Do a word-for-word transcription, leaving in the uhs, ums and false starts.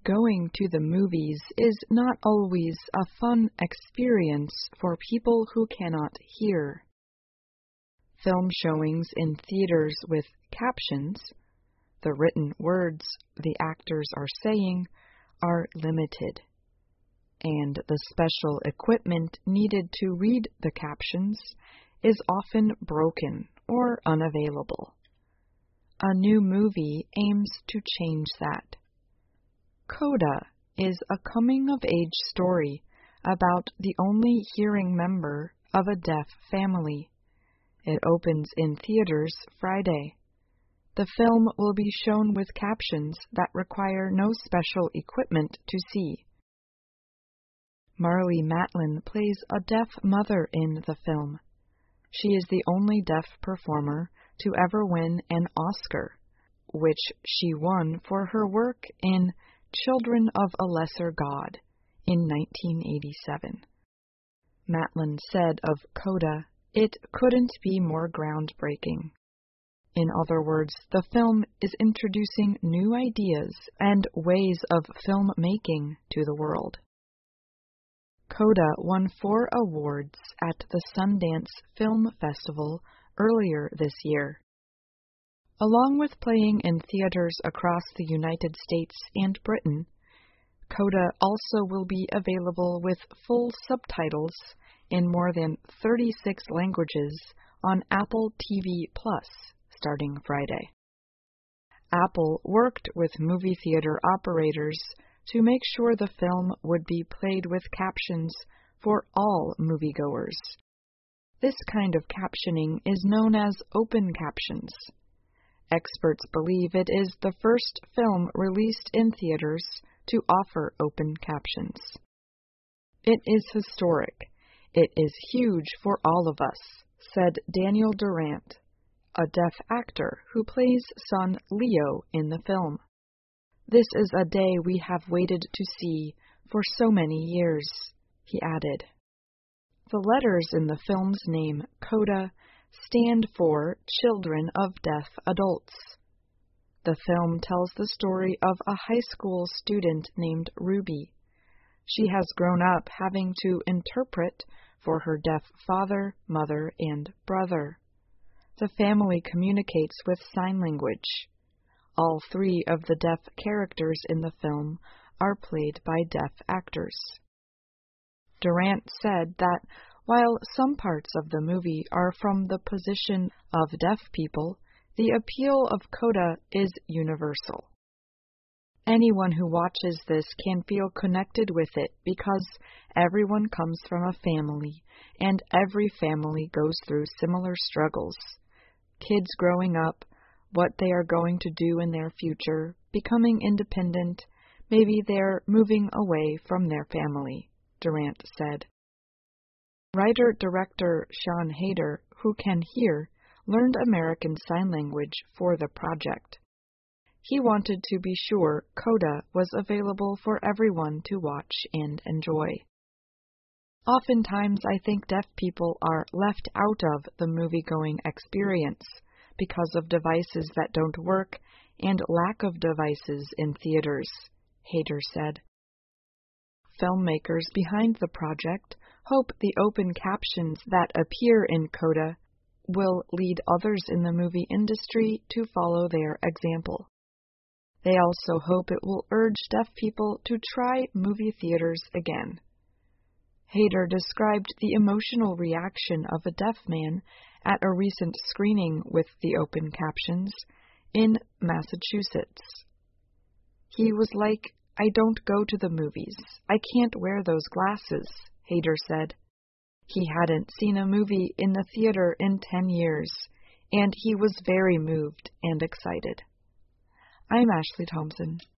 going to the movies is not always a fun experience for people who cannot hear. Film showings in theaters with captions, the written words the actors are saying, are limited, and the special equipment needed to read the captions is often broken or unavailable. A new movie aims to change that. Coda is a coming-of-age story about the only hearing member of a deaf family. It opens in theaters Friday. The film will be shown with captions that require no special equipment to see. Marlee Matlin plays a deaf mother in the film. She is the only deaf performer to ever win an Oscar, which she won for her work in Children of a Lesser God in nineteen eighty-seven. Matlin said of Coda, "It couldn't be more groundbreaking." In other words, the film is introducing new ideas and ways of filmmaking to the world. Coda won four awards at the Sundance Film Festival earlier this year. Along with playing in theaters across the United States and Britain, Coda also will be available with full subtitles in more than thirty-six languages on Apple T V Plus starting Friday. Apple worked with movie theater operators to make sure the film would be played with captions for all moviegoers. This kind of captioning is known as open captions. Experts believe it is the first film released in theaters to offer open captions. It is historic. It is huge for all of us, said Daniel Durant, a deaf actor who plays son Leo in the film. This is a day we have waited to see for so many years, he added. The letters in the film's name, Coda, stand for Children of Deaf Adults. The film tells the story of a high school student named Ruby. She has grown up having to interpret for her deaf father, mother, and brother. The family communicates with sign language. All three of the deaf characters in the film are played by deaf actors. Durant said that while some parts of the movie are from the position of deaf people, the appeal of Coda is universal. Anyone who watches this can feel connected with it because everyone comes from a family, and every family goes through similar struggles. Kids growing up, what they are going to do in their future, becoming independent, maybe they're moving away from their family, Durant said. Writer-director Sean Hayter, who can hear, learned American Sign Language for the project. He wanted to be sure Coda was available for everyone to watch and enjoy. Oftentimes, I think deaf people are left out of the movie-going experience because of devices that don't work and lack of devices in theaters, Hayter said. Filmmakers behind the project hope the open captions that appear in Coda will lead others in the movie industry to follow their example. They also hope it will urge deaf people to try movie theaters again. Hayter described the emotional reaction of a deaf man at a recent screening with the open captions in Massachusetts. He was like, "I don't go to the movies. I can't wear those glasses," Hayter said. He hadn't seen a movie in the theater in ten years, and he was very moved and excited. I'm Ashley Thompson.